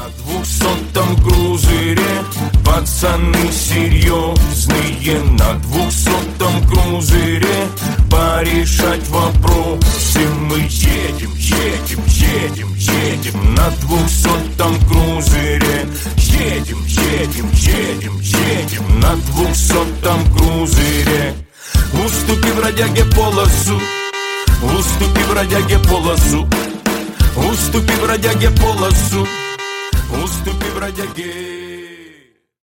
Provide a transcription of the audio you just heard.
200-м крузере пацаны серьезные, на 200-м крузере порешать вопросы мы едем, едем, едем, едем на 200-м крузере. Едем, едем, едем, едем на 200-м крузере. Уступи бродяге полосу, уступи бродяге полосу, уступи бродяге полосу, уступи бродяге.